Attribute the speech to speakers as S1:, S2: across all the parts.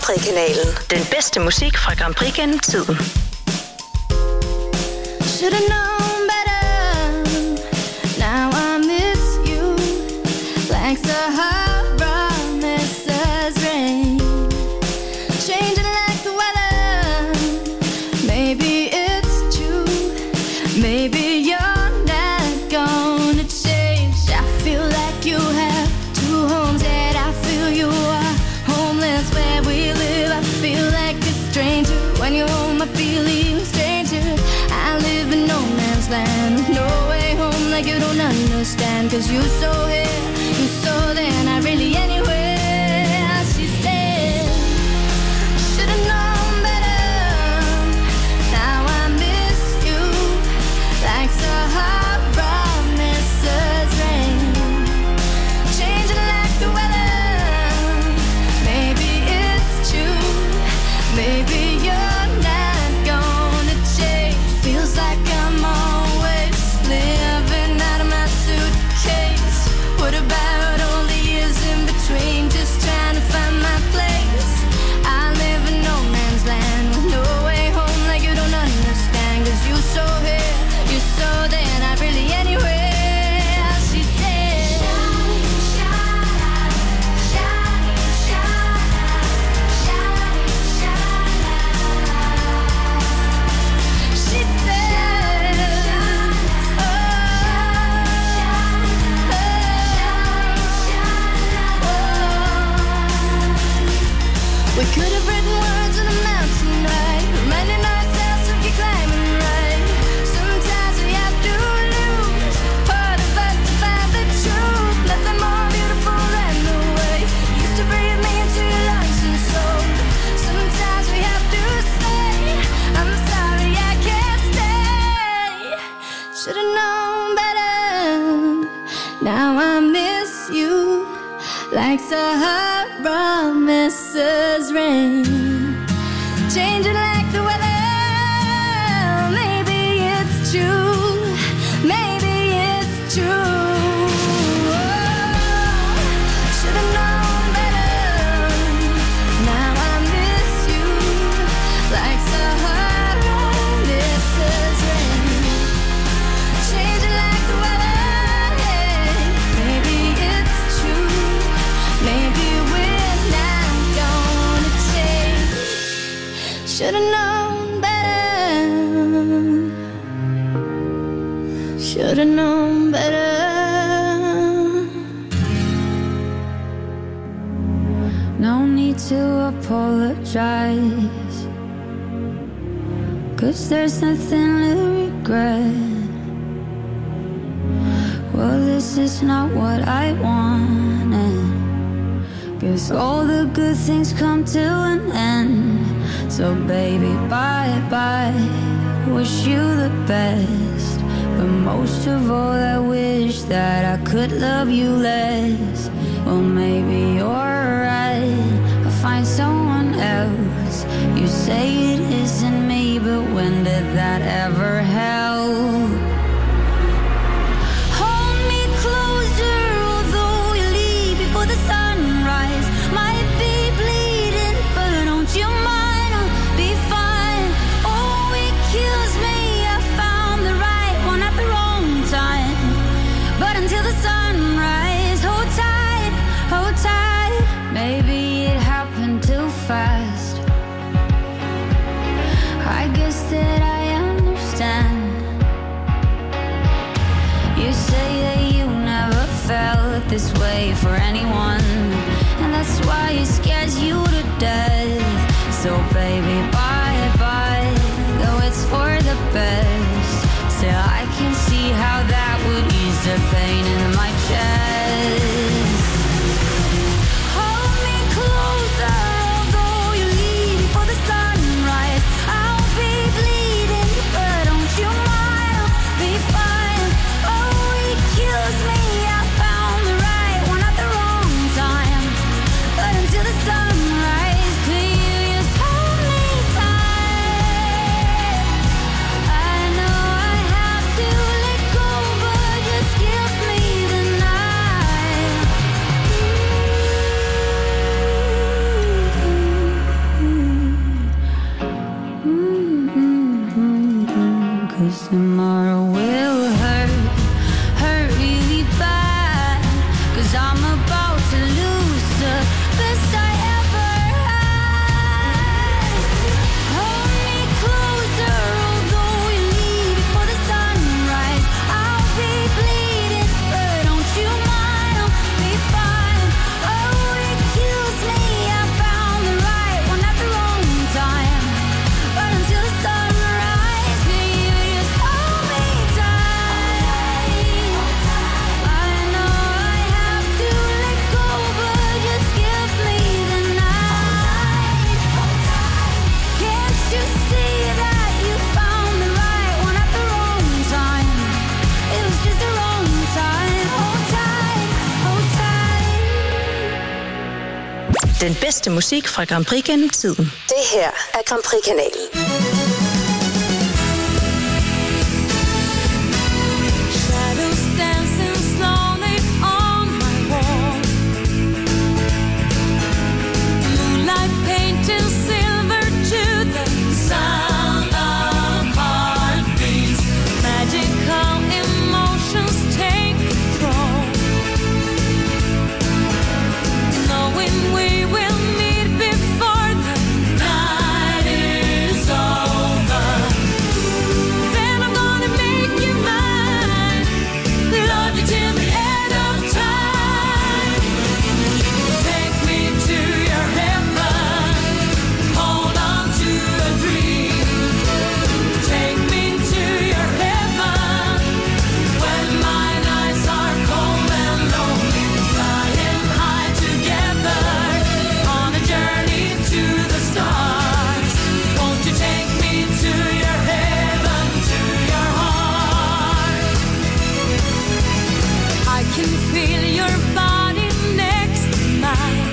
S1: Prix-kanalen. Den bedste musik fra Grand Prix gennem tiden.
S2: Should've known better. Now I miss you like Sahara misses rain, changing like the weather. Maybe it's true. Maybe you're not gonna change. I feel like you have two homes, and I feel you are homeless where we live. I feel like a stranger when you're home. I feel even stranger. I live in no man's land with no way home, like you don't understand. Cause you so here, you so there, not really anywhere. She said, should've known better. Now I miss you like Sahara misses rain, changing like the weather. Maybe it's true. Maybe you're not gonna change. Feels like I'm always living out of my suitcase. What about all the years in between, just trying to find my place? I live in no man's land with no way home, like you don't understand. Cause you so here, you so there, not really anywhere. She said, she said, we could have written words on a mountain, right? Reminding ourselves to keep climbing, right? Sometimes we have to lose part of us to find the truth. Nothing more beautiful than the way you used to breathe me into your lungs and soul. Sometimes we have to say, I'm sorry I can't stay. Should've known better. Now I miss you like Sahara misses rain, changing like the weather. Maybe it's true. Maybe it's true. Should've known better. Now I miss you like Sahara misses rain, changing like the weather. Maybe it's true. Maybe we're not gonna change. Should've known better. Should've known better. No need to apologize, cause there's nothing to regret. Well, this is not what I wanted. Cause all the good things come to an end. So baby, bye-bye, wish you the best. But most of all, I wish that I could love you less. Well, maybe you're right, I'll find someone else. You say it isn't me, but when did that ever help? Hold me closer, although you leave before the sunrise. Might be bleeding, but don't you mind, I'll be fine. Oh, it kills me, I found the right one at the wrong time. But until the sunrise, hold tight, hold tight. Maybe it happened too fast. I guess that I understand. You say that you never felt this way for anyone, and that's why it scares you to death. So baby, bye-bye, though it's for the best. Still, I can see how that would ease the pain in my chest. Hold me closer, although you leave before the sunrise. I'll be bleeding, but don't you mind, I'll be fine. Oh, it kills me, I found the right one at the wrong time. But until the sunrise, could you just hold me tight? I know I have to let go, but just give me the tomorrow will hurt really bad. 'Cause I'm about to lose the best I ever had. Hold me closer, although you leave before the sunrise. I'll be bleeding, but don't you mind, I'll be fine. Oh, it kills me, I found the right one at the wrong time. But until the sunrise, can you just hold me tight? I know I have to let go, but just give me the night. Can't you see that you found the right one at the wrong time? It was just the wrong time. Hold tight, hold tight.
S1: Den bedste musik fra Grand Prix gennem tiden.
S3: Det her er Grand Prix-kanalen.
S2: Shadows dancing slowly on my wall. Moonlight painting silver to the sound of heartbeats. Magical emotions take control. Knowing we will meet before the night is over. Then I'm gonna make you mine. Love you till the end of time. Take me to your heaven. Hold on to a dream. Take me to your heaven. When my nights are cold and lonely, flying high together on a journey to the stars. Won't you take me to your heaven, to your heart? I can feel your body next to mine,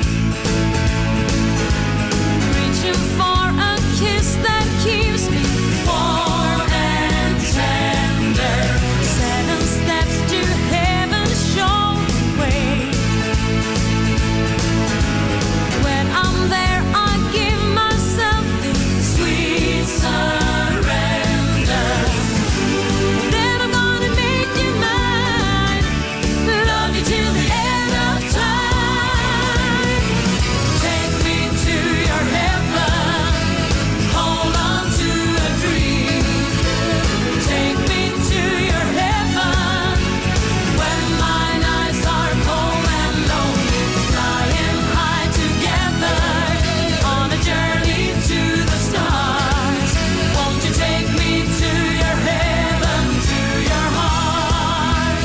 S2: reaching for a kiss that keeps me warm and tender. 7 steps to heaven, show the way. When I'm there, I give myself this sweet surrender. Then I'm gonna make you mine. Love you till the end of time. Take me to your heaven. Hold on to a dream. Take me to your heaven. When my nights are cold and lonely, flying high together on a journey to the stars. Won't you take me to your heaven, to your heart?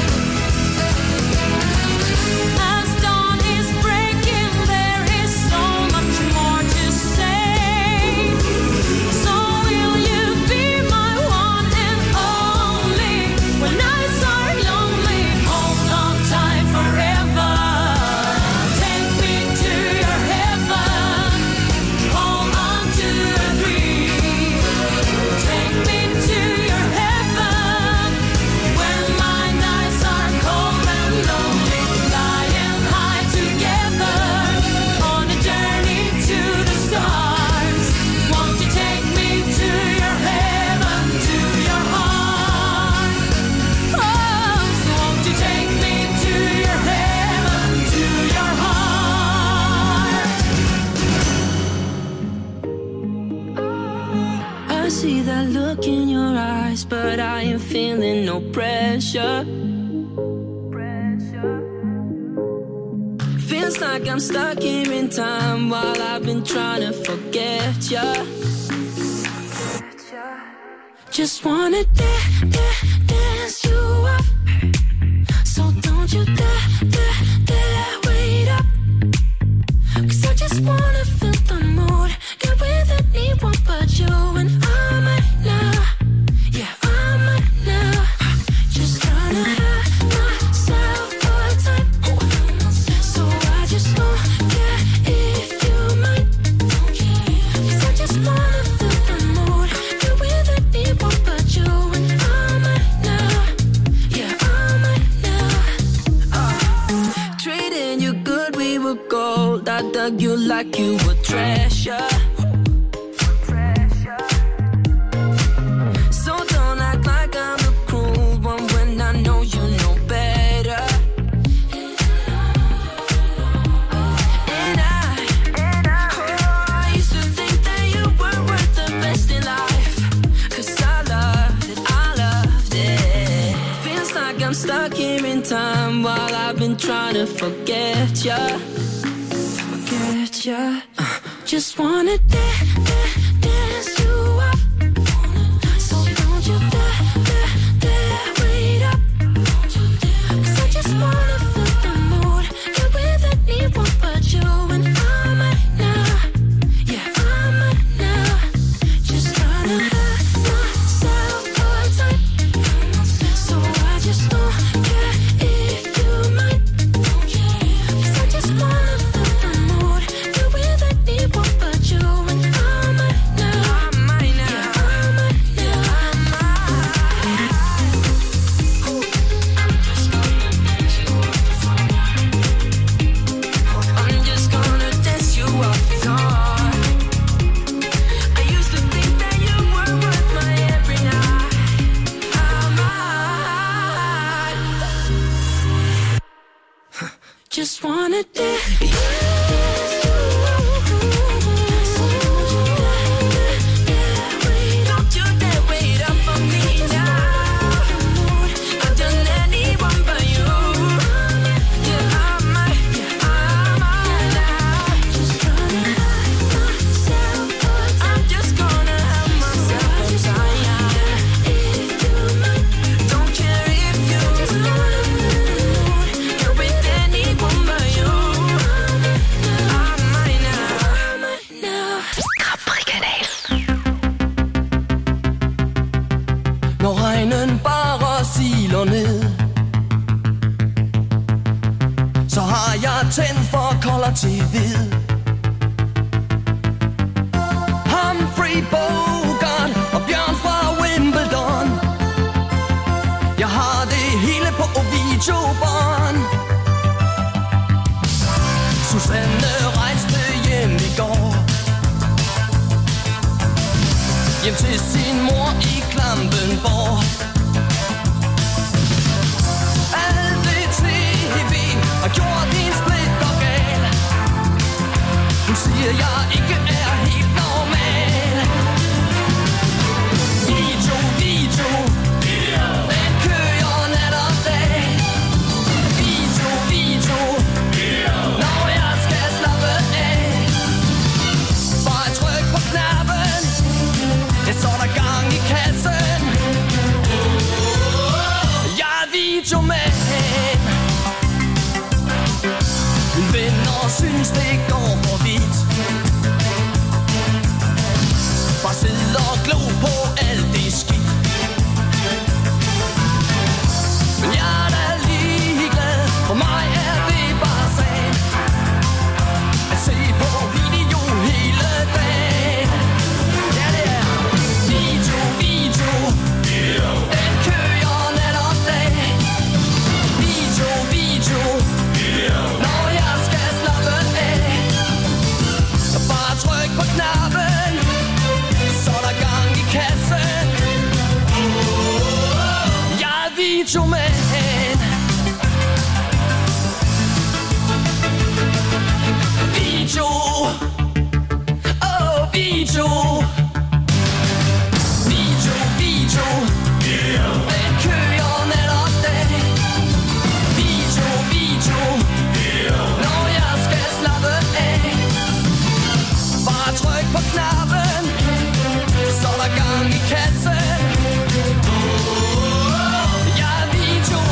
S2: As dawn is breaking, there is so much more to say. So will you be my one and only? When nights are lonely, hold on tight forever. Take me to your heaven. Hold on to a dream. Take me to your heaven. When my nights are cold and lonely, flying high together on a journey to the stars. Won't you take me to your heaven, to your heart? Oh, so won't you take me to your heaven, to your heart? I see that look in your eyes, but I am feeling no pressure. Feels like I'm stuck here in time while I've been trying to forget ya. Just wanna dance you up. So don't you dare wait up. 'Cause I just wanna feel the mood. Get with anyone but you. And I might now, yeah, I might now. Just tryna have myself a time. So I just don't care if you might. 'Cause I just wanna feel the mood. Get with anyone but you. And I might now, yeah, I might now. Treating you good, we were gold. I dug you like you were treasure. So don't act like
S4: time while I've been trying to forget ya. Forget ya. Just wanna dance you up. So don't you dare wait up. 'Cause I just wanna feel the mood. Get with anyone but you. And I'm right now. Yeah, I'm right now. Just trying to have myself a time. So I just don't care if you mind. 'Cause I just wanna feel the mood. Get with anyone but you. And I'm right now. I'm right now. Yeah, I'm right now. I'm just gonna dance you up, God. I used to think that you were worth my every night. Just wanna dance you. Don't you dare wait up for me now. I've done anyone but you. Yeah, I'm right now. Just trying to have myself a time. I'm just gonna have myself a time. If you mind, don't care if you just wanna mood. You're with anyone but you. I'm right now. I'm right now.
S1: Capri-kanal.
S5: Når regnen bare siler ned, så har jeg tændt for kolder til hvid. Humphrey Bogart og Bjørn fra Wimbledon. Jeg har det hele på videobånd. Susanne rejste hjem i går, hjem til sin mor i Klampenborg. Alt det TV har gjort hendes blik og gal. Hun siger, jeg ikke er helt normal. Video, den kører nat og dag. Video, når jeg skal slappe af. Bare tryk på knappen, så er der gang i kassen. Jeg er videomand. Mine venner synes det går for vidt. Bare sidde og glo på alt det skidt. Men jeg er da ligeglad, for mig er det bare sagen at se på video hele dagen. Ja, det er video, den kører nat og dag. Video, når jeg skal slappe af. Bare tryk på knappen, så er der gang i kassen. Jeg er videomand. Video, video. Den kører nat og dag. Video, når jeg skal slappe af. Bare tryk på knappen, så er der gang i kassen. Jeg er videomand.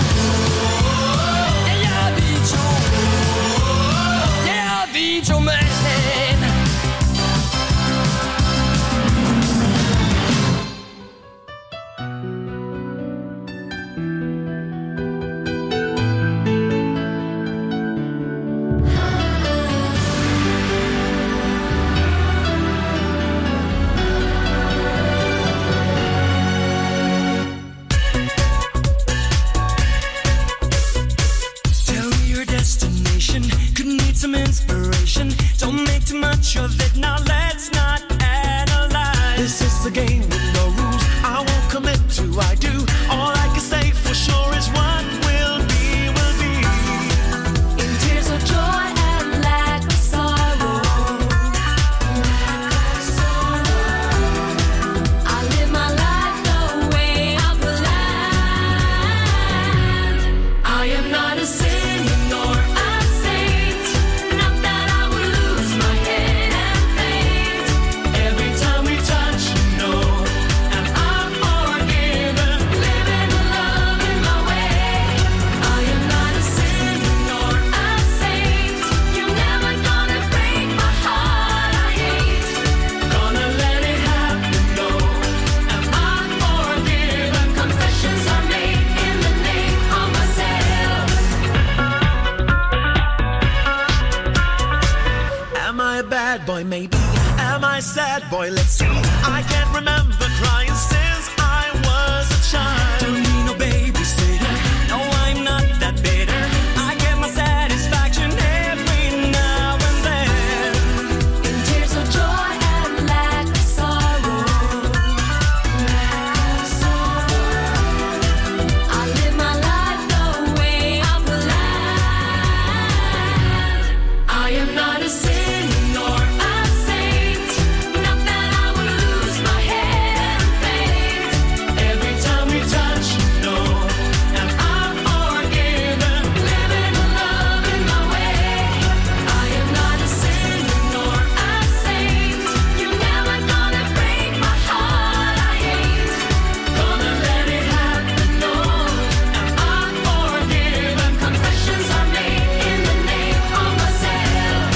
S6: bad boy, let's see. I can't remember crying since I was a child. Don't need no babysitter, no I'm not that bitter. I get my satisfaction every now and then.
S4: In tears of joy and lack of sorrow, I live my life the way I planned. I am not a sinner nor a saint, not that I would lose my head and faint. Every time we touch, no, and I'm forgiven, living a love in my way. I am not a sinner nor a saint, you're never gonna break my heart. I ain't gonna let it happen, no, and I'm forgiven. Confessions are made in the name of myself.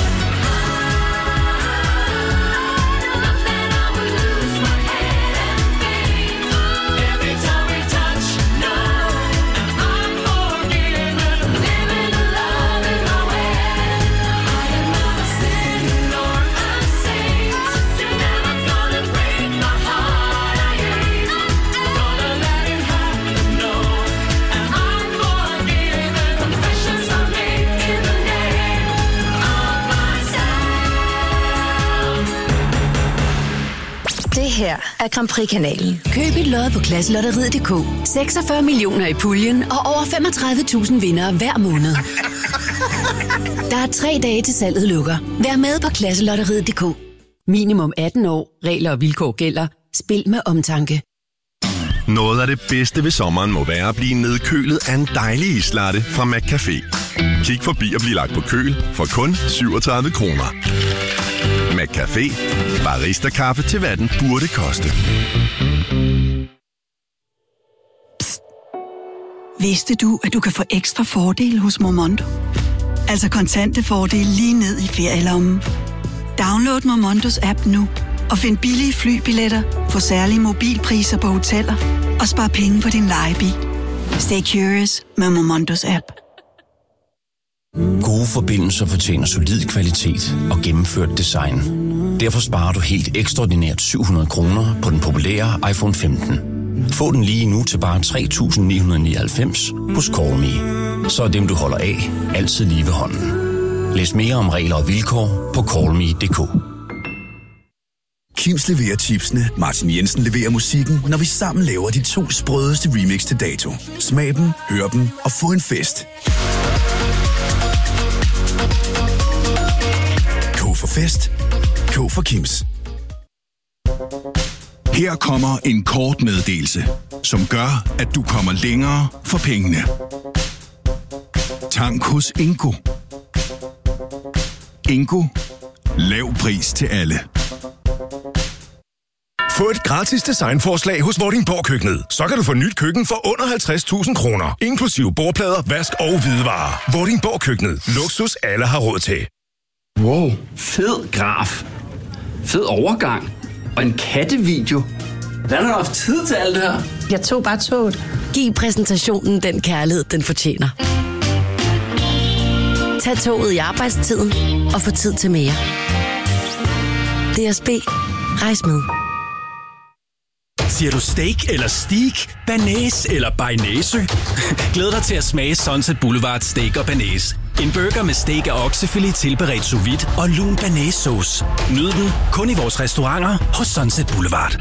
S4: Not that I would lose my head and faint. Every time we touch, no, and I'm forgiven, living a love in my way. I am not a sinner nor a saint, you're never gonna break my heart. I ain't gonna let it happen, no, and I'm forgiven. Confessions are made in the name of myself.
S1: Det her er Grand Prix-kanalen.
S7: Køb et lod på Klasselotteriet.dk. 46 millioner i puljen og over 35.000 vindere hver måned. Der er 3 dage til salget lukker. Vær med på Klasselotteriet.dk. Minimum 18 år. Regler og vilkår gælder. Spil med omtanke.
S8: Noget af det bedste ved sommeren må være at blive nedkølet af en dejlig islatte fra McCafé. Kig forbi og bliv lagt på køl for kun 37 kroner. McCafé. Barista-kaffe til hvad den burde koste.
S9: Vidste du, at du kan få ekstra fordele hos Momondo? Altså kontante fordele lige ned i ferielommen. Download Momondos app nu og find billige flybilletter på særlige mobilpriser på hoteller og spar penge på din lejebil. Stay curious med Momondos app.
S10: Gode forbindelser fortjener solid kvalitet og gennemført design. Derfor sparer du helt ekstraordinært 700 kroner på den populære iPhone 15. Få den lige nu til bare 3.999 hos Call.me. Så er dem, du holder af, altid lige ved hånden. Læs mere om regler og vilkår på callme.dk.
S11: Kims leverer chipsene, Martin Jensen leverer musikken, når vi sammen laver de 2 sprødeste remix til dato. Smag dem, hør dem og få en fest. K for fest. K for Kims.
S12: Her kommer en kort meddelelse, som gør, at du kommer længere for pengene. Tank hos Ingo. Ingo. Lav pris til alle.
S13: Få et gratis designforslag hos Vordingborg Køkkenet. Så kan du få nyt køkken for under 50.000 kroner. Inklusive bordplader, vask og hvidevarer. Vordingborg Køkkenet. Luksus alle har råd til.
S14: Wow, fed graf. Fed overgang. Og en kattevideo. Hvordan har du haft tid til alt det her?
S7: Jeg tog bare toget. Giv præsentationen den kærlighed, den fortjener. Tag toget i arbejdstiden og få tid til mere. DSB. Rejs med.
S15: Siger du steak eller steak, banæs eller bearnaise? Glæd dig til at smage Sunset Boulevard Steak og Banæs. En burger med steak og oksefilet tilberedt sous vide og lun banæssauce. Nyd den kun i vores restauranter hos Sunset Boulevard.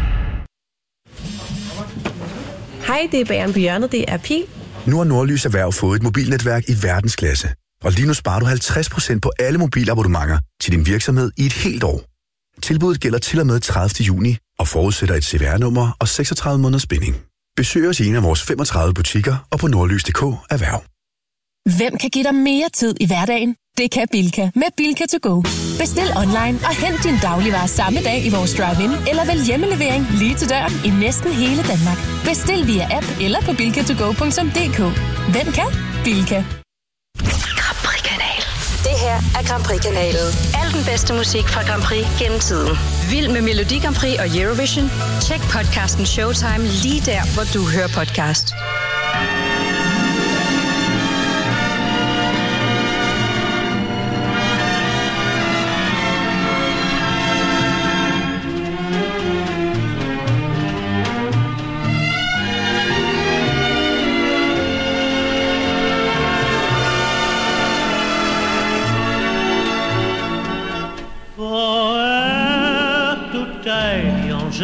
S16: Hej, det er Bageren på hjørnet. Det er Pil.
S11: Nu har Nordlys Erhverv fået et mobilnetværk i verdensklasse. Og lige nu sparer du 50% på alle mobilabonnementer til din virksomhed i et helt år. Tilbuddet gælder til og med 30. juni og forudsætter et CVR-nummer og 36 måneders binding. Besøg os i en af vores 35 butikker og på nordlys.dk Erhverv.
S17: Hvem kan give dig mere tid i hverdagen? Det kan Bilka med Bilka to go. Bestil online og hent din dagligvarer samme dag i vores drive-in, eller vælg hjemmelevering lige til døren i næsten hele Danmark. Bestil via app eller på bilkatogo.dk. Hvem kan? Bilka.
S1: Grand Prix-kanal.
S3: Det her er Grand Prix-kanalen.
S1: Al den bedste musik fra Grand Prix gennem tiden. Vild med Melodi Grand Prix og Eurovision? Tjek podcasten Showtime lige der, hvor du hører podcast.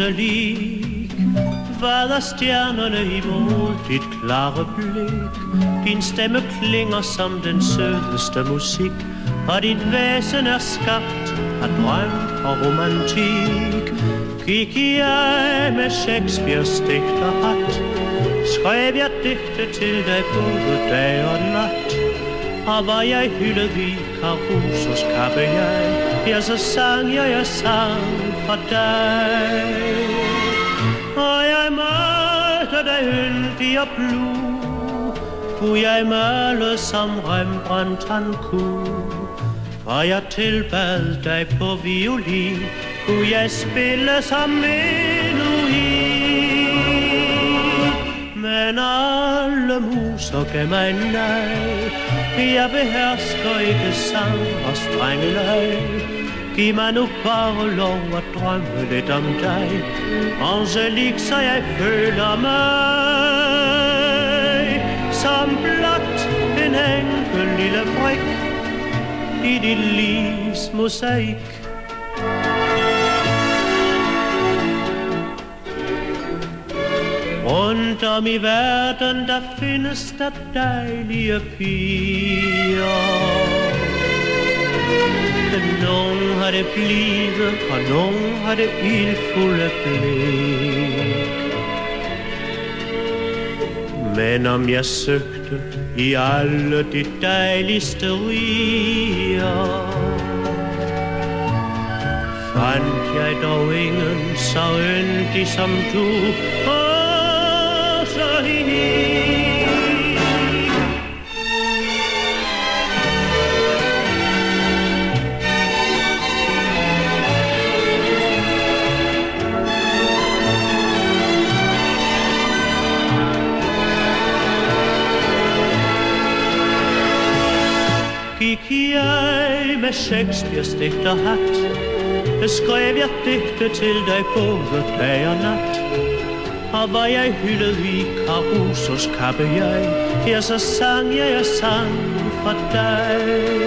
S18: månelig. Vader stjernerne imod dit klare blik. Din stemme klinger som den sødeste musik, og dit væsen er skabt af drøm og romantik. Gik jeg med Shakespeares digterhat, skrev jeg digte til dig både dag og nat. Og var jeg hyldet i Carusos kappe ja, så sang jeg sang for dig. Og jeg malte dig yndig og blue, kunne jeg male som Rembrandt han kunne. Og jeg tilbad dig på violin, kunne jeg spille som menuhin. Men alle muser gav mig nej, jeg behersker ikke sang og strenge leg. Giv mig nu bare lov at drømme lidt om dig, Angelique, så jeg føler mig som blot en enkel lille brik i dit livs mosaik. Rundt om i verden, der findes der dejlige piger. Nogen har det blide, og nogen har det ildfulde blik. Men om jeg søgte i alle de dejligste riger, fandt jeg dog ingen så yndig som du. Gik jeg med Shakespeares digterhat, skrev jeg digte til dig både dag og nat. Og var jeg hyldet i Carusos kappe ja, så sang jeg sang for dig.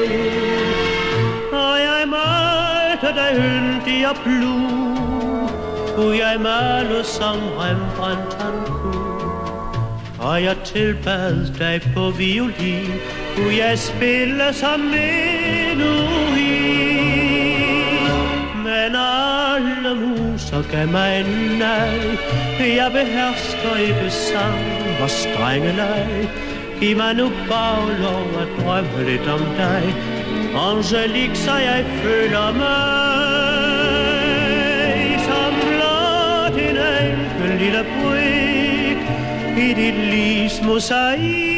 S18: Og jeg malte dig yndig og blue, kunne jeg male som Rembrandt han kunne. Og jeg tilbad dig på violin, kunne jeg spille som menuhin. Men alle muser gav mig nej, jeg behersker ikke sang og strenge leg. Giv mig nu bare lov at drømme lidt om dig, Angelique, så jeg føler mig som blot en enkel lille brik i dit livs mosaik.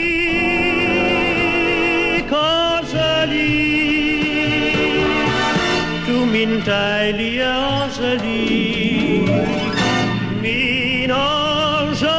S18: Du min dejlige Angelique, min Angelique.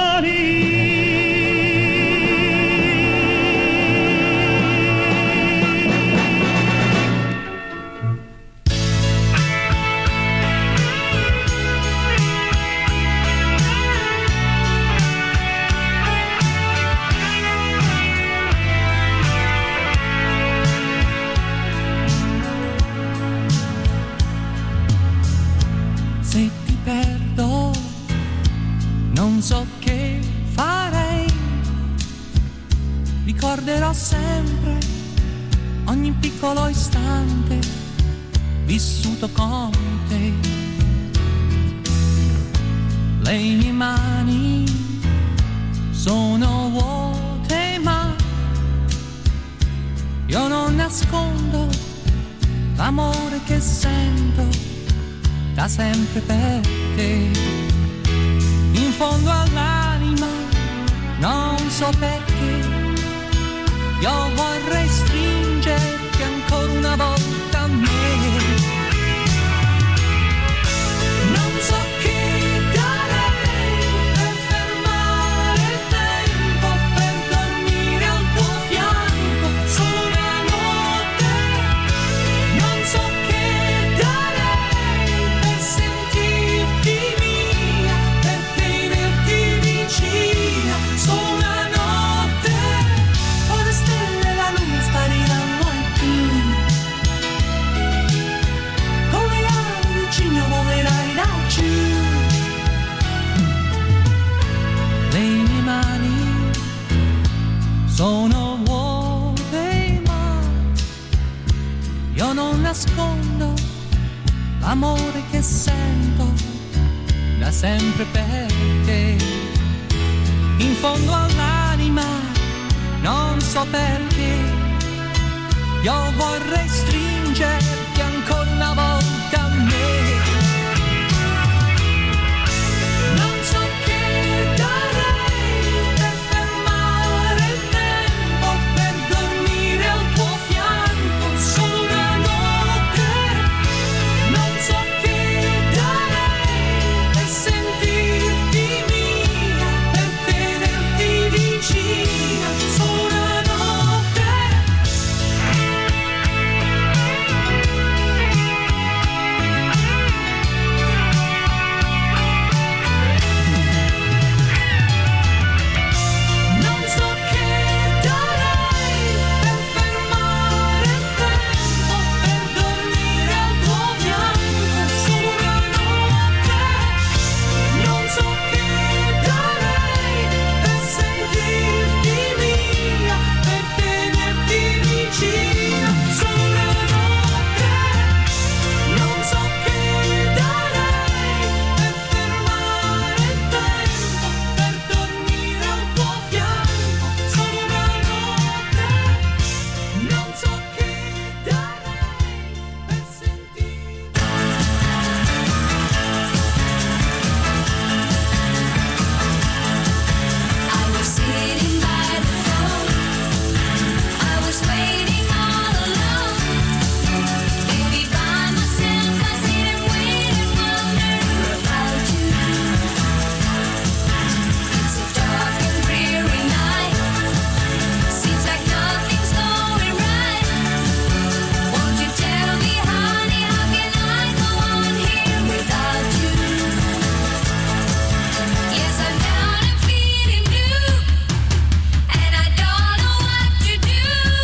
S5: Non so che farei, ricorderò sempre ogni piccolo istante vissuto con te. Le mie mani sono vuote ma io non nascondo l'amore che sento da sempre per te. In fondo all'anima, non so perché, io vorrei stringerti ancora una volta a me. Non so che darei per fermare il tempo, per dormire al tuo fianco solo una notte. Non so che darei per sentirti mia, per tenerti vicina solo una notte. Ho le stelle, la
S19: che sento da sempre per te. In fondo all'anima non so perché io vorrei stringerti ancora una volta a me. Non so che darei per fermare il tempo, per dormire al tuo fianco solo una notte. Non so che darei per sentirti mia, per tenerti vicina solo una notte. Non so che darei per fermare il tempo, per dormire al tuo fianco solo una notte. Non so che darei per sentirti mia, per tenerti vicina solo una notte. Non so che darei per fermare il tempo, per dormire al tuo fianco solo una notte. Non so che darei per sentirti.
S2: I was sitting by the phone. I was waiting all alone. Maybe by myself I sit and wait and wonder about you. It's a dark and dreary night. Seems like nothing's going right. Won't you tell me, honey, how can I go on here without you? Yes, I'm down and feeling blue, and I don't know what to do.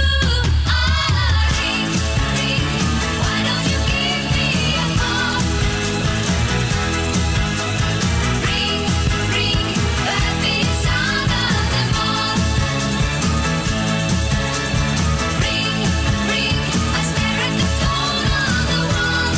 S2: Ring, ring, why don't you give me a call? Ring, ring, let me sound of them all. Ring, ring, I stare at the phone on the wall,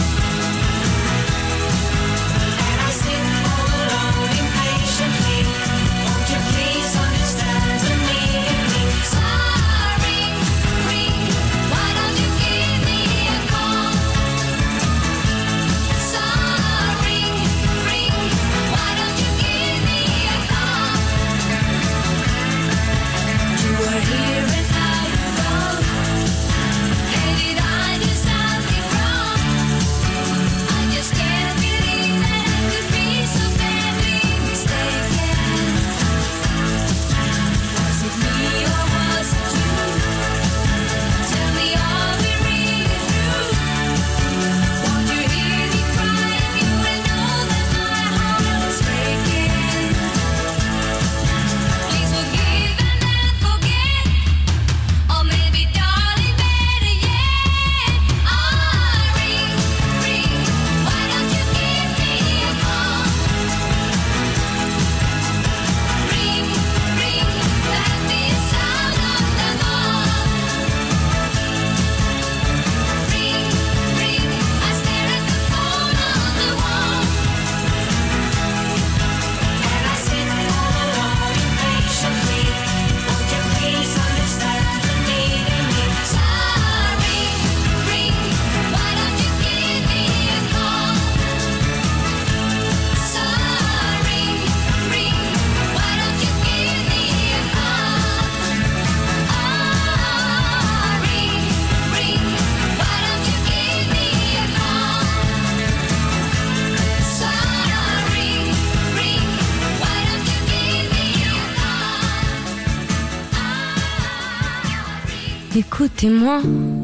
S2: and I sit all alone impatiently. Won't you please understand the need in me? Sorry, ring, why don't you give me a call? Sorry, ring, why don't you give me a call? You were here and now you're gone. Hey, did I do something wrong? I just can't believe that I could be so badly mistaken. Was it me or was it you? Tell me, are we really through? Won't you hear me crying? You will know that my heart is breaking. Please forgive and then forget, or maybe, darling, better yet. Ring, ring, why don't you give me a call? Ring, ring, let me sound of them all. Ring, ring, I stare at the phone on the wall, and I sit all alone impatiently. Won't you please understand the need in me? Sorry, ring, why don't you give me a call? Sorry, ring, why don't you give me a call? Ring, ring, why don't you give me a call? Sorry, ring, why don't you give me a call?
S20: Écoutez-moi,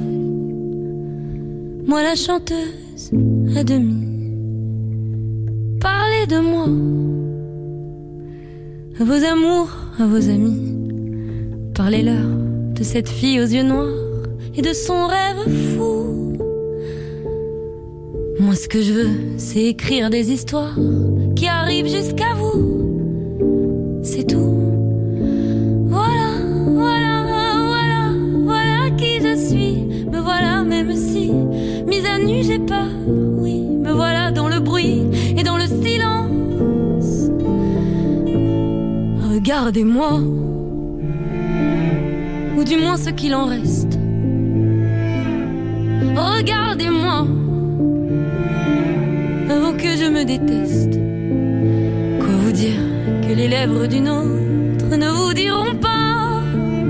S20: moi la chanteuse à demi. Parlez de moi, à vos amours, à vos amis. Parlez-leur de cette fille aux yeux noirs et de son rêve fou. Moi ce que je veux, c'est écrire des histoires qui arrivent jusqu'à vous. C'est tout. Voilà, voilà, voilà, voilà qui je suis. Me voilà même si mise à nu j'ai peur. Oui, me voilà dans le Regardez-moi, ou du moins ce qu'il en reste. Regardez-moi, avant que je me déteste. Quoi vous dire que les lèvres d'une autre ne vous diront pas?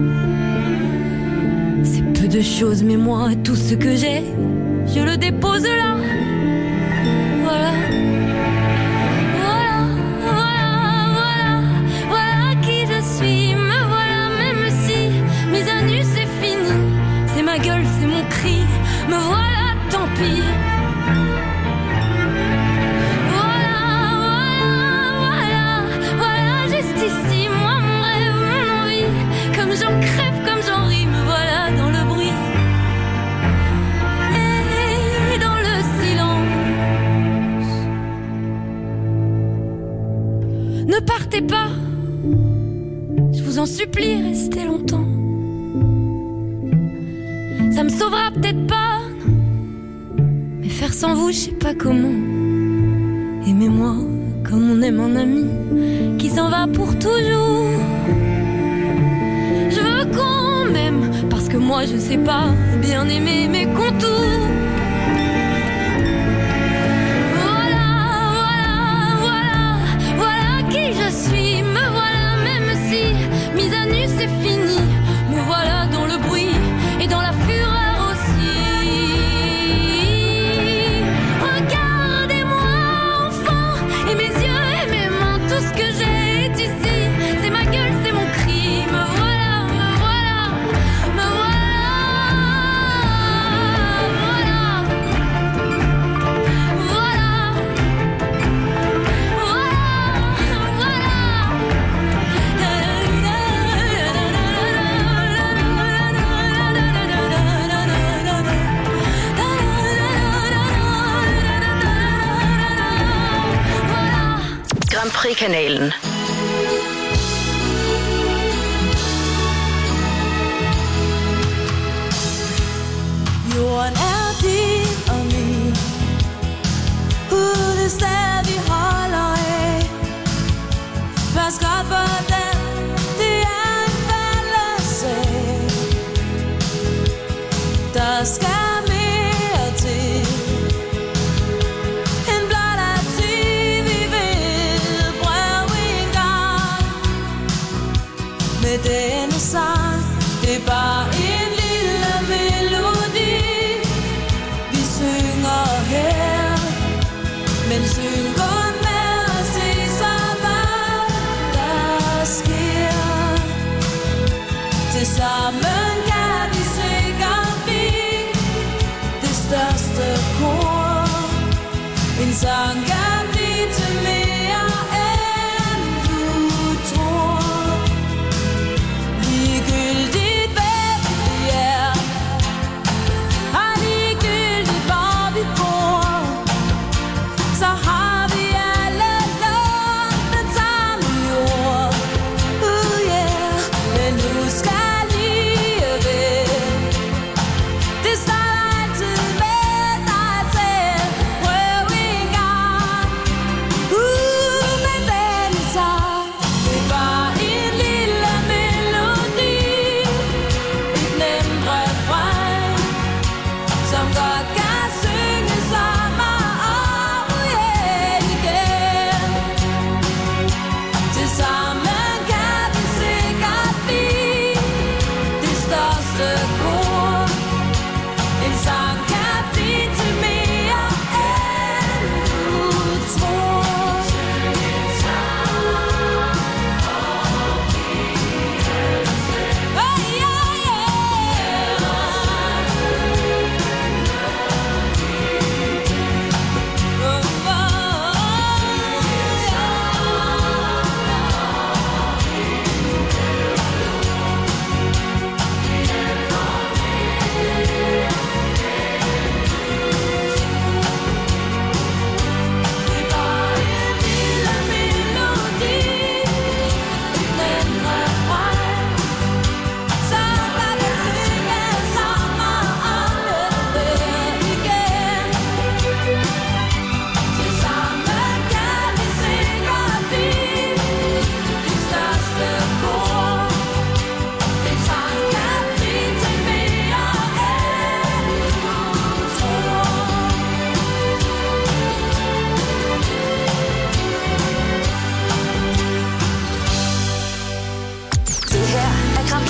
S20: C'est peu de choses, mais moi, tout ce que j'ai, je le dépose là. Voilà. Voilà, voilà, voilà, voilà qui je suis. Me voilà, même si mise à nu c'est fini. C'est ma gueule, c'est mon cri. Me voilà, tant pis. Voilà, voilà, voilà, voilà, juste ici, moi, mon rêve, mon envie. Comme j'en crève, comme j'en ris, me voilà dans le bruit. Et dans le silence. Ne partez pas, je vous en supplie, restez longtemps. Ça me sauvera peut-être pas, non. Mais faire sans vous, je sais pas comment. Aimez-moi comme on aime un ami qui s'en va pour toujours. Je veux qu'on m'aime, parce que moi je sais pas bien aimer mes contours. Voilà, voilà, voilà, voilà qui je suis. Me voilà, même si mise à nu c'est fini. Me voilà dans le bruit et dans la fureur aussi. Regardez-moi, enfant, et mes yeux et mes mains, tout ce que j'ai est ici. C'est ma gueule, c'est mon cri. Me voilà, me voilà, me voilà, voilà, voilà,
S1: Grand Prix-kanalen.
S19: Jorden er din og min. Uden sted vi holder af. Pas godt på den, det er en fællessag. Der skal mere til end blot at sige, vi vil prøve en gang. Med denne sang, det er bare en lille melodi. Vi synger her, men syng kun med at se så hvad der sker. Tilsammen kan vi sikkert blive det største kor. En sang kan blive til mere end du tror. Ligegyldigt hvad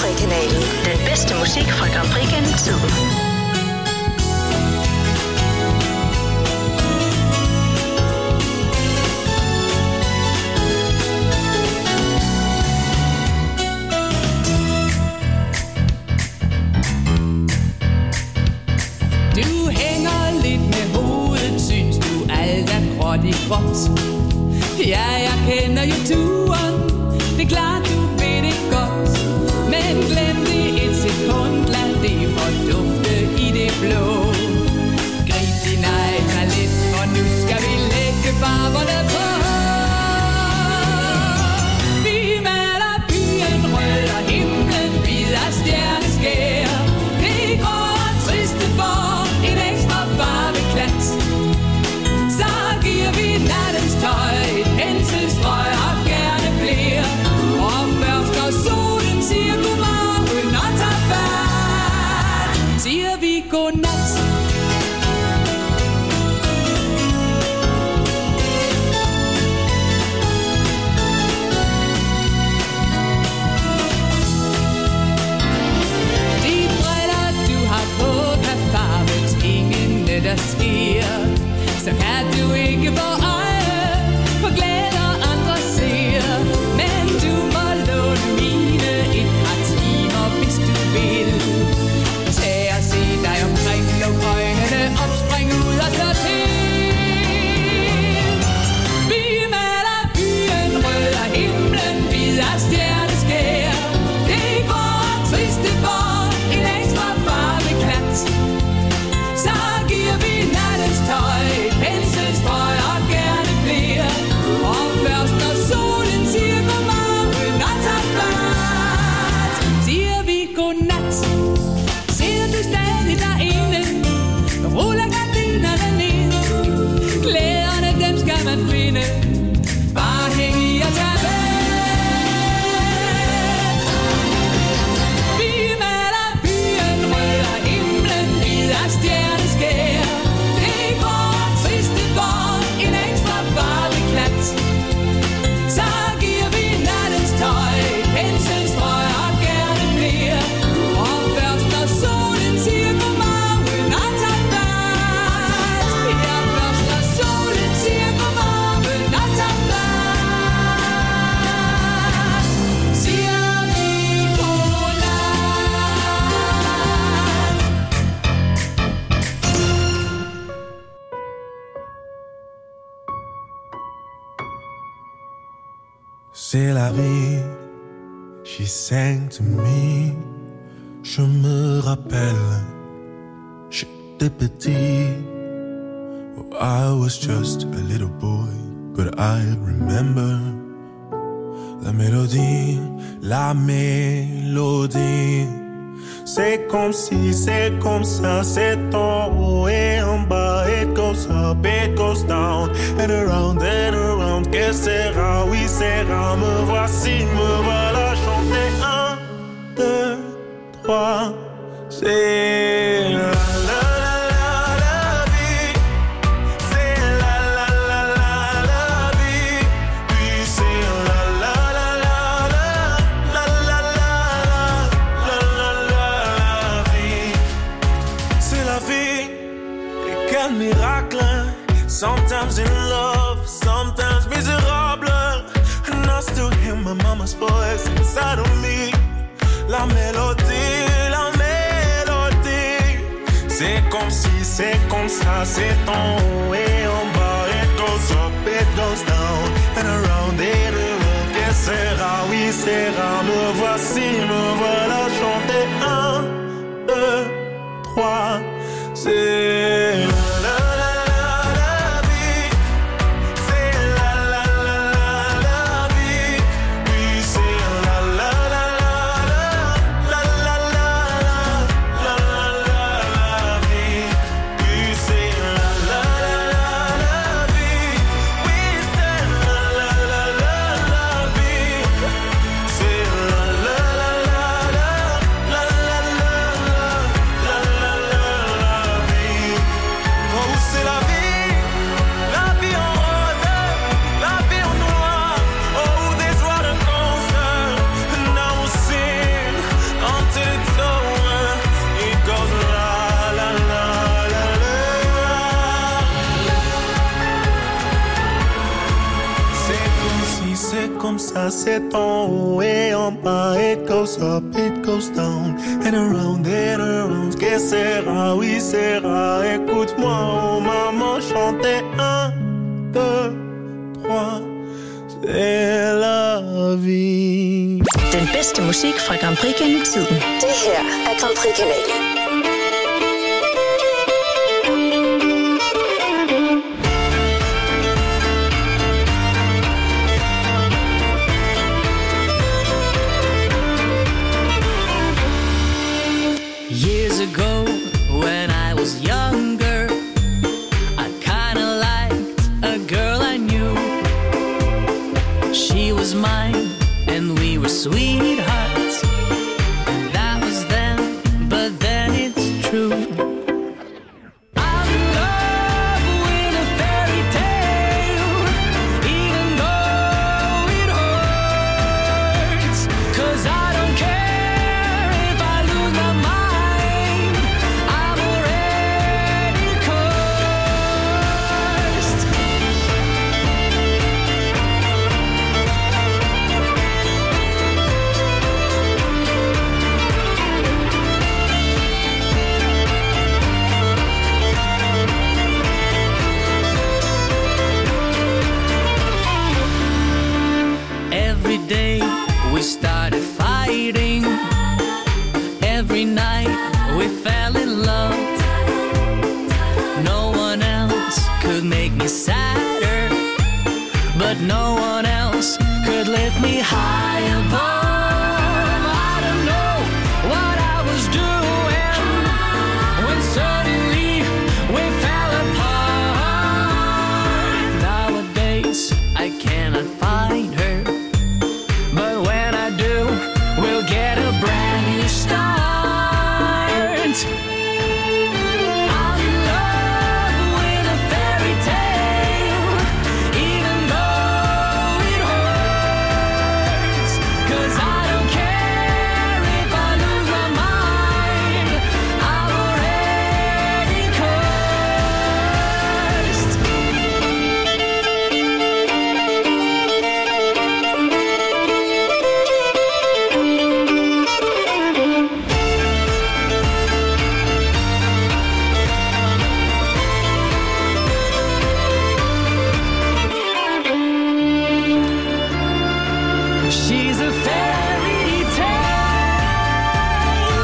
S3: Prix-kanalen.
S1: Den bedste musik fra Grand Prix gennem tiden.
S5: Du hænger lidt med hovedet, synes du alt er gråt i gråt. Ja, jeg kender jo turen, det er klart du ved det godt. Men glem det et sekund, lad det fordufte i det blå. Grib din egen palet, for nu skal vi lægge farverne på. Vi maler byen rød og himlen hvid af stjerneskær. Det går triste for en ekstra farveklat. Så giver vi nattens tøj et penselstrøg og gerne flere. Og først når solen siger godmorgen og tager fat, siger vi godnat. De briller du har på kan farve tingene der sker. Så kan du ikke få øje på glæder andre ser. Men du må låne mine et par timer, hvis du vil. Tag og se dig omkring, luk øjnene op, spring ud og slå til. Vi maler byen rød og himlen hvid af stjerneskær. Det går triste for en ekstra farveklat. Så giver vi nattens tøj et penselstrøg og gerne flere. Og først når solen siger godmorgen og tager fat, siger vi godnat. Ser du stadig derinde, ruller gardinerne ned. Glæderne dem skal man finde, bare hæng i og tag med. Vi maler byen rød og himlen hvid af stjerneskær. Det går triste for en ekstra farveklat. Så giver vi nattens tøj et penselstrøg og gerne flere. Og først når solen siger godmorgen og tager fat, ja, først når solen siger godmorgen og tager fat, siger vi
S21: C'est la vie, she sang to me. Je me rappelle, j'étais petit. Oh, I was just a little boy, but I remember la mélodie, la mélodie. C'est comme si, c'est comme ça, c'est en haut et en bas. It goes up, it goes down, and around, que sera, oui sera. Me voici, me voilà chanter. 1, 2, 3, c'est la la la la la vie. C'est la la la la la vie. Puis c'est la la la la la la la la la la la vie. C'est la vie. Et quel miracle. Sometimes in love, sometimes miserable. And I still hear my mama's voice inside of me. La mélodie, la mélodie. C'est comme si, c'est comme ça, c'est en haut et en bas. It goes up, it goes down, and around it, que sera, oui sera. Me voici, me voilà chanter. 1, 2, 3, c'est la la. c'est ton et en bas. It goes up, it goes down, and around, que sera, oui sera. Écoute-moi, oh maman, chanter 1, 2, 3. C'est la vie.
S1: Den bedste musik fra Grand Prix gennem tiden.
S3: Det her er Grand Prix-kanalen.
S5: Years ago, when I was younger, I kinda liked a girl I knew. She was mine, and we were sweethearts. That was then, but then it's true. I'm in love with a fairy tale, even though it hurts. 'Cause I don't care if I lose my mind, I'm already cursed. Every day we started fighting. Every night we fell in love. No one else could make me sadder, but no one else could lift me high above. I don't know what I was doing when suddenly we fell apart. Nowadays I cannot find her, but when I do, we'll get a brand new start. I'm in love with a fairy tale, even though it hurts. 'Cause I don't care if I lose my mind, I'm already cursed. She's a fairy tale,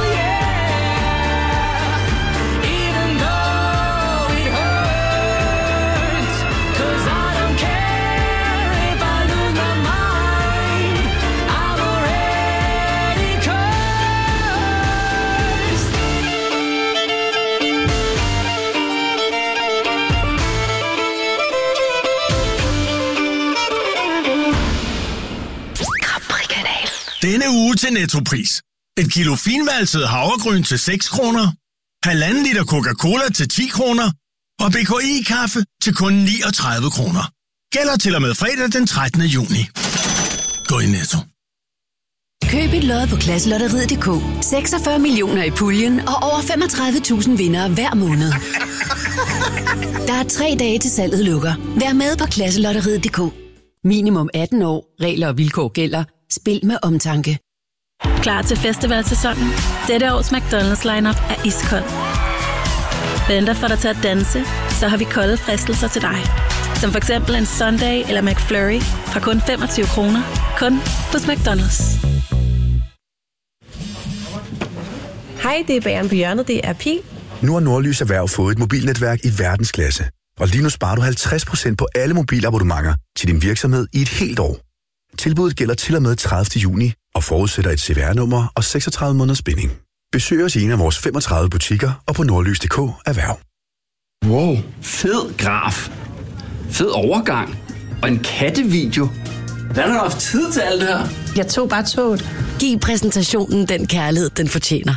S5: yeah. Even though it hurts. 'Cause I don't care if I lose my mind, I'm already cursed.
S6: Denne uge til Nettopris. Et kilo finvalset havregryn til 6 kroner. 1,5 liter Coca-Cola til 10 kroner. Og BKI-kaffe til kun 39 kroner. Gælder til og med fredag den 13. juni. Gå i Netto.
S7: Køb et lod på klasselotteriet.dk. 46 millioner i puljen og over 35.000 vindere hver måned. Der er 3 dage til salget lukker. Vær med på klasselotteriet.dk. Minimum 18 år. Regler og vilkår gælder. Spil med omtanke.
S22: Klar til festivalsæsonen? Dette års McDonald's lineup er iskold. Venter for dig til at danse, så har vi kolde fristelser til dig. Som for eksempel en Sunday eller McFlurry fra kun 25 kroner. Kun hos McDonald's.
S16: Hej, det er Bageren på hjørnet. Det er Pil.
S11: Nu har Nordlys Erhverv fået et mobilnetværk i verdensklasse. Og lige nu sparer du 50% på alle mobilabonnementer til din virksomhed i et helt år. Tilbuddet gælder til og med 30. juni og forudsætter et CVR-nummer og 36 måneders binding. Besøg os i en af vores 35 butikker og på nordlys.dk erhverv.
S14: Wow, fed graf. Fed overgang. Og en kattevideo. Hvordan har du haft tid til alt det her?
S7: Jeg tog bare toget. Giv præsentationen den kærlighed, den fortjener.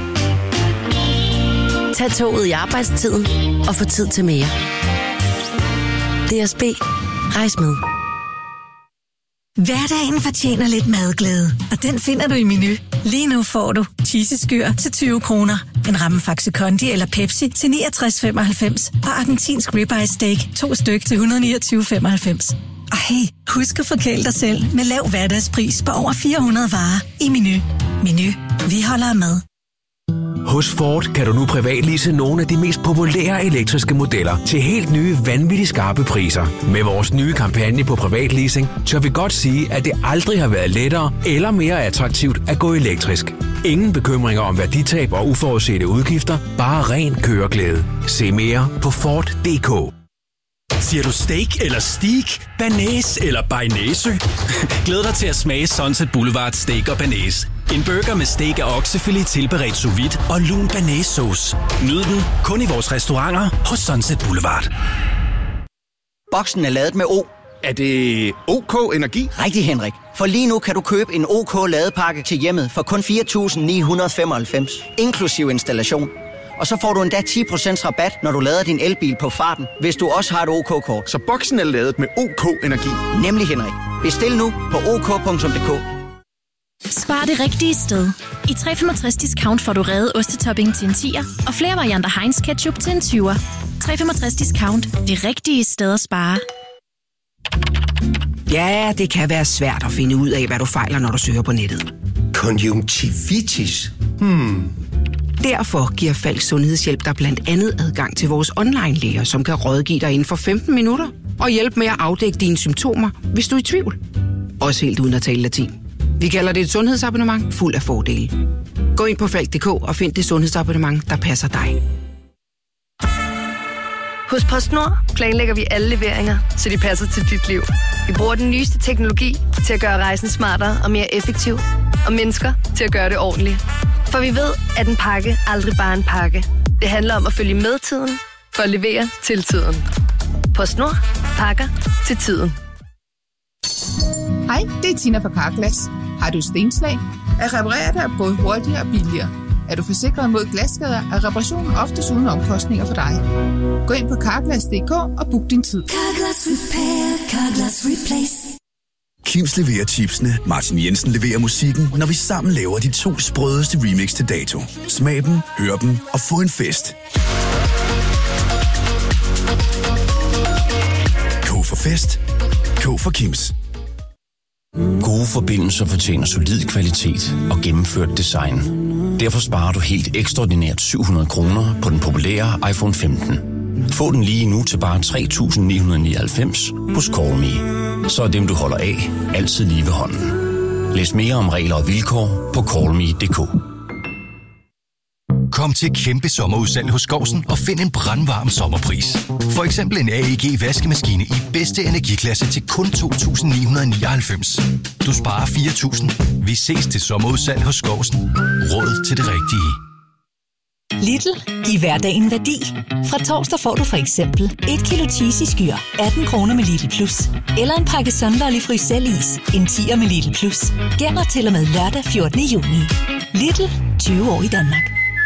S7: Tag toget i arbejdstiden og få tid til mere. DSB. Rejs med.
S23: Hverdagen fortjener lidt madglæde, og den finder du i Menu. Lige nu får du cheeseskyr til 20 kroner, en ramme Faxe Kondi eller Pepsi til 69,95 og argentinsk ribeye steak 2 styk til 129,95. Ej, husk at forkæle dig selv med lav hverdagspris på over 400 varer i Menu. Menu. Vi holder med.
S4: Hos Ford kan du nu privatlease nogle af de mest populære elektriske modeller til helt nye, vanvittigt skarpe priser. Med vores nye kampagne på privatleasing, tør vi godt sige, at det aldrig har været lettere eller mere attraktivt at gå elektrisk. Ingen bekymringer om værditab og uforudsete udgifter, bare ren køreglæde. Se mere på Ford.dk.
S15: Siger du steak eller steak, banæs eller bearnaise? Glæd dig til at smage Sunset Boulevard Steak og Banæs. En burger med steak og oksefilet tilberedt sous vide og lun banæssauce. Nyd den kun i vores restauranter hos Sunset Boulevard.
S8: Boksen er ladet med O.
S9: Er det OK Energi?
S8: Rigtig, Henrik. For lige nu kan du købe en OK ladepakke til hjemmet for kun 4.995, inklusiv installation. Og så får du endda 10% rabat, når du lader din elbil på farten, hvis du også har et OK-kort.
S9: Så boksen er ladet med OK Energi?
S8: Nemlig, Henrik. Bestil nu på ok.dk.
S22: Spar det rigtige sted. I 365 Discount får du reddet ostetopping til en 10'er, og flere varianter Heinz Ketchup til en 20'er. 365 Discount. Det rigtige sted at spare.
S24: Ja, det kan være svært at finde ud af, hvad du fejler, når du søger på nettet.
S25: Konjunktivitis?
S24: Derfor giver Falk Sundhedshjælp dig blandt andet adgang til vores online-læger, som kan rådgive dig inden for 15 minutter og hjælpe med at afdække dine symptomer, hvis du er i tvivl. Også helt uden at tale latin. Vi kalder det et sundhedsabonnement fuld af fordele. Gå ind på falk.dk og find det sundhedsabonnement, der passer dig.
S26: Hos PostNord planlægger vi alle leveringer, så de passer til dit liv. Vi bruger den nyeste teknologi til at gøre rejsen smartere og mere effektiv, og mennesker til at gøre det ordentligt. For vi ved, at en pakke aldrig bare er en pakke. Det handler om at følge med tiden, for at levere til tiden. PostNord. Pakker til tiden.
S27: Hej, det er Tina fra Carglass. Har du stenslag? At reparere det er både hurtigere og billigere. Er du forsikret mod glasskader, er reparationen oftest uden omkostninger for dig. Gå ind på Carglass.dk og book din tid.
S28: Carglass Repair, Carglass Replace.
S11: Kims leverer chipsene, Martin Jensen leverer musikken, når vi sammen laver de 2 sprødeste remix til dato. Smag dem, hør dem og få en fest. K for fest. K for Kims.
S10: Gode forbindelser fortjener solid kvalitet og gennemført design. Derfor sparer du helt ekstraordinært 700 kroner på den populære iPhone 15. Få den lige nu til bare 3.999 hos CallMe. Så er dem, du holder af, altid lige ved hånden. Læs mere om regler og vilkår på callme.dk.
S29: Kom til kæmpe sommerudsalg hos Skovsen og find en brandvarm sommerpris. For eksempel en AEG vaskemaskine i bedste energiklasse til kun 2.999. Du sparer 4.000. Vi ses til sommerudsalg hos Skovsen. Råd til det rigtige.
S23: Lidl. Giv hverdagen værdi. Fra torsdag får du for eksempel 1 kilo cheesy skyr, 18 kroner med Lidl Plus. Eller en pakke Sunlolly Frysellis, en 10'er med Lidl Plus. Gælder til og med lørdag 14. juni. Lidl. 20 år i Danmark.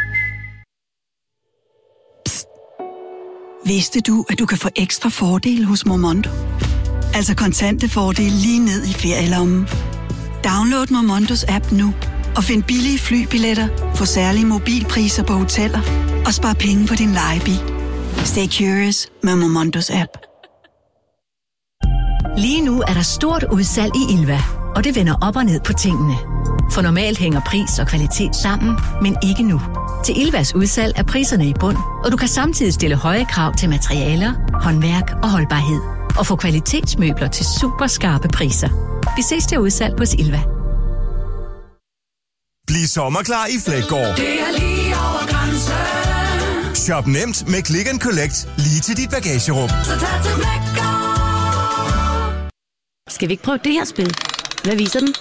S30: Vidste du, at du kan få ekstra fordele hos Momondo? Altså kontante fordele lige ned i ferielommen. Download Momondos app nu og find billige flybilletter, få særlige mobilpriser på hoteller og spar penge på din lejebil. Stay curious med Momondos app.
S7: Lige nu er der stort udsalg i Ilva, og det vender op og ned på tingene. For normalt hænger pris og kvalitet sammen, men ikke nu. Til Ilvas udsalg er priserne i bund, og du kan samtidig stille høje krav til materialer, håndværk og holdbarhed. Og få kvalitetsmøbler til super skarpe priser. Vi ses til udsalg hos Ilva.
S31: Bliv sommerklar i Fleggaard.
S19: Det er lige over grænsen.
S31: Shop nemt med Click and Collect lige til dit bagagerum.
S19: Så tag til Fleggaard.
S16: Skal vi ikke prøve det her spil? Hvad viser den?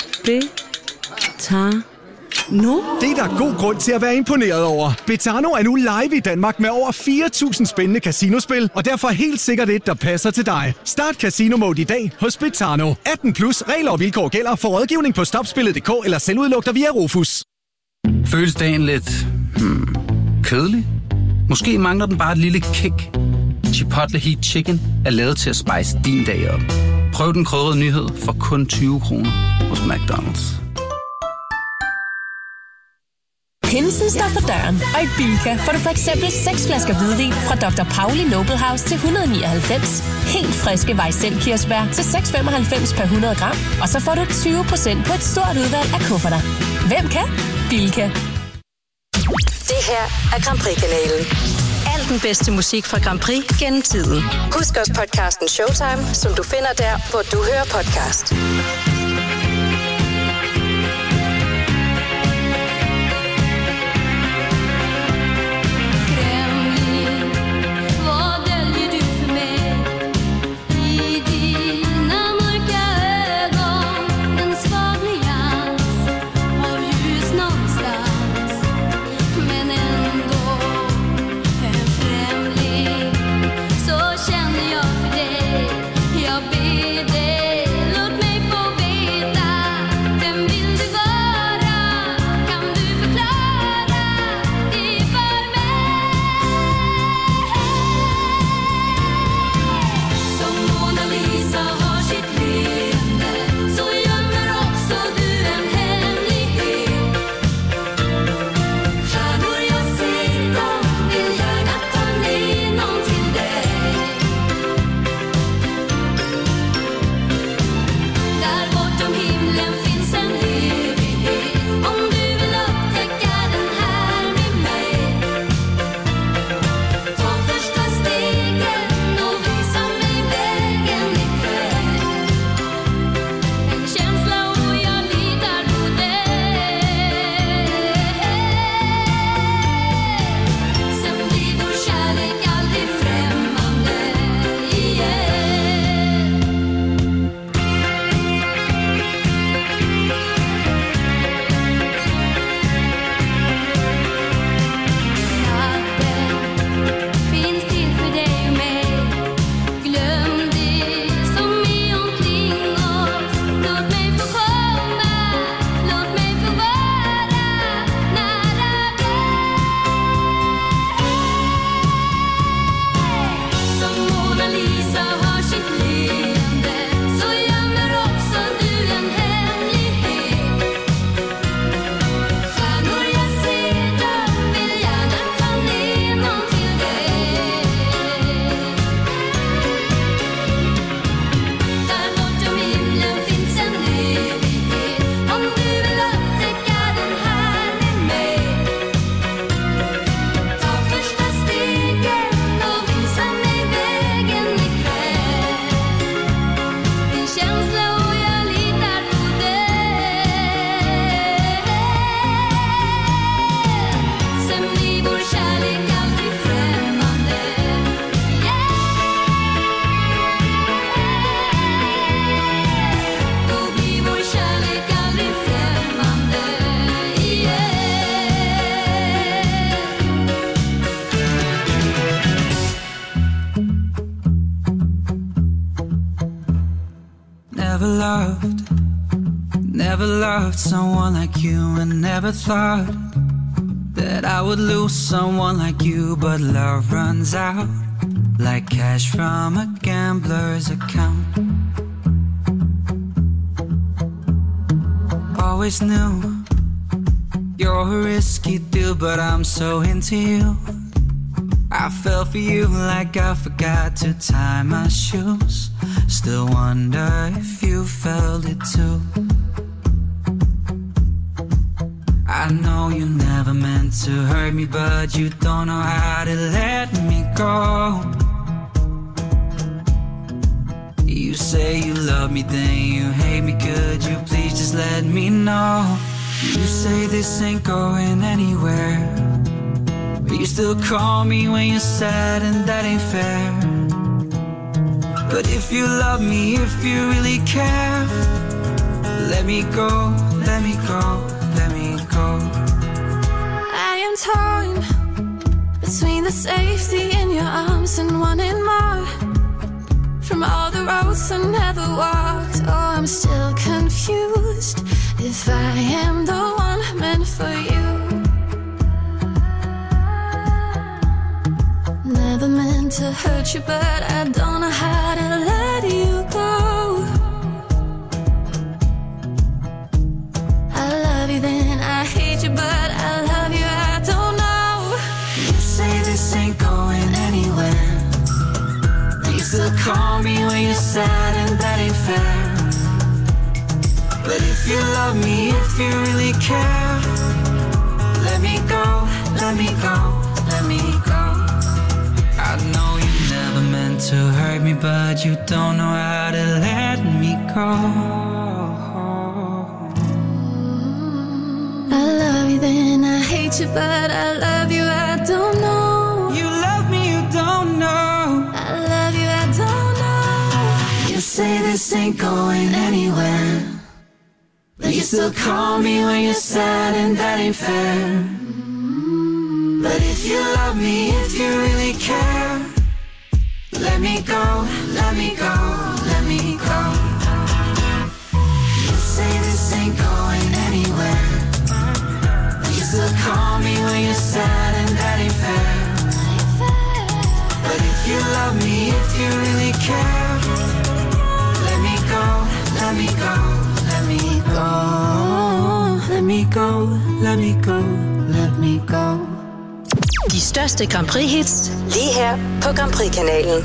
S16: Nu?
S32: Det er der god grund til at være imponeret over. Betano er nu live i Danmark med over 4.000 spændende casinospil, og derfor helt sikkert et, der passer til dig. Start Casino Mode i dag hos Betano. 18+, regler og vilkår gælder. For rådgivning på stopspillet.dk eller selvudlugter via Rufus.
S14: Føles dagen lidt kedelig? Måske mangler den bare et lille kick. Chipotle Heat Chicken er lavet til at spice din dag op. Prøv den krydrede nyhed for kun 20 kroner hos McDonald's.
S1: Pinsen står for døren, og i Bilka får du for eksempel 6 flasker hvidvin fra Dr. Pauli Noble House til 199. Helt friske Weissel-kirsebær til 6,95 per 100 gram. Og så får du 20% på et stort udvalg af kufferter. Hvem kan? Bilka.
S2: Det her er Grand Prix-kanalen. Al den bedste musik fra Grand Prix gennem tiden. Husk også podcasten Showtime, som du finder der, hvor du hører podcast.
S3: Never loved someone like you and never thought that I would lose someone like you. But love runs out like cash from a gambler's account. Always knew you're a risky dude, but I'm so into you. I fell for you like I forgot to tie my shoes. Still wonder if you felt it too. I know you never meant to hurt me, but you don't know how to let me go. You say you love me, then you hate me. Could you please just let me know? You say this ain't going anywhere, but you still call me when you're sad, and that ain't fair. But if you love me, if you really care, let me go, let me go, let me go.
S19: I am torn between the safety in your arms and wanting more from all the roads I never walked. Oh, I'm still confused if I am the one meant for you. Never meant to hurt you, but I don't know how to let you go. I love you, then I hate you, but I love you
S3: still call me when you're sad and that ain't fair. But if you love me, if you really care, let me go, let me go, let me go. I know you never meant to hurt me, but you don't know how to let me go.
S19: I love you, then I hate you, but I love you, I don't know.
S3: You love me, you don't know.
S19: I love you, I don't know.
S3: You say this ain't going anywhere, but you still call me when you're sad and that ain't fair. But if you love me, if you really care, let me go, let me go, let me go. You say this ain't going anywhere, but you still call me when you're sad and that ain't fair. But if you love me, if you really care, let me go, let me go, let me go. Let me go, let me go, let me go.
S2: De største Grand Prix-hits, lige her på Grand Prix-kanalen.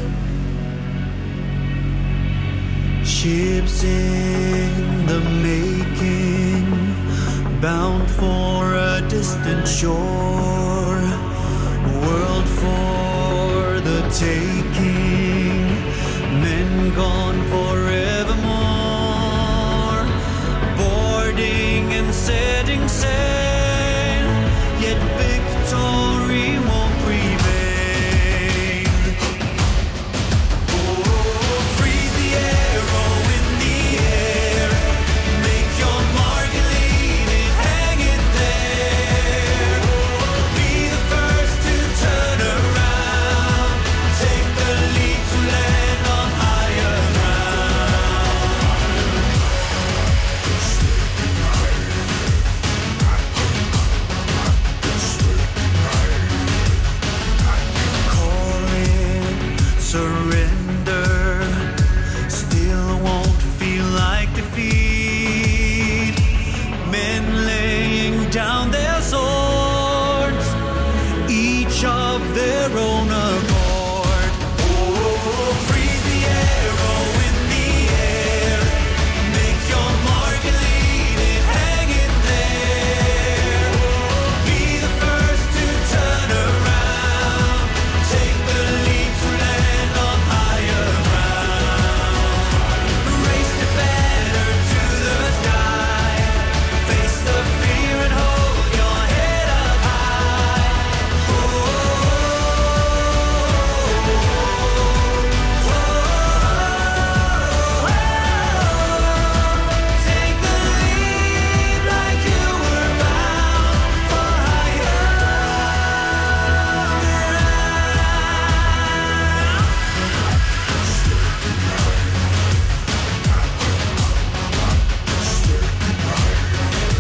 S3: Ships in the making, bound for a distant shore, world for the taking, men gone for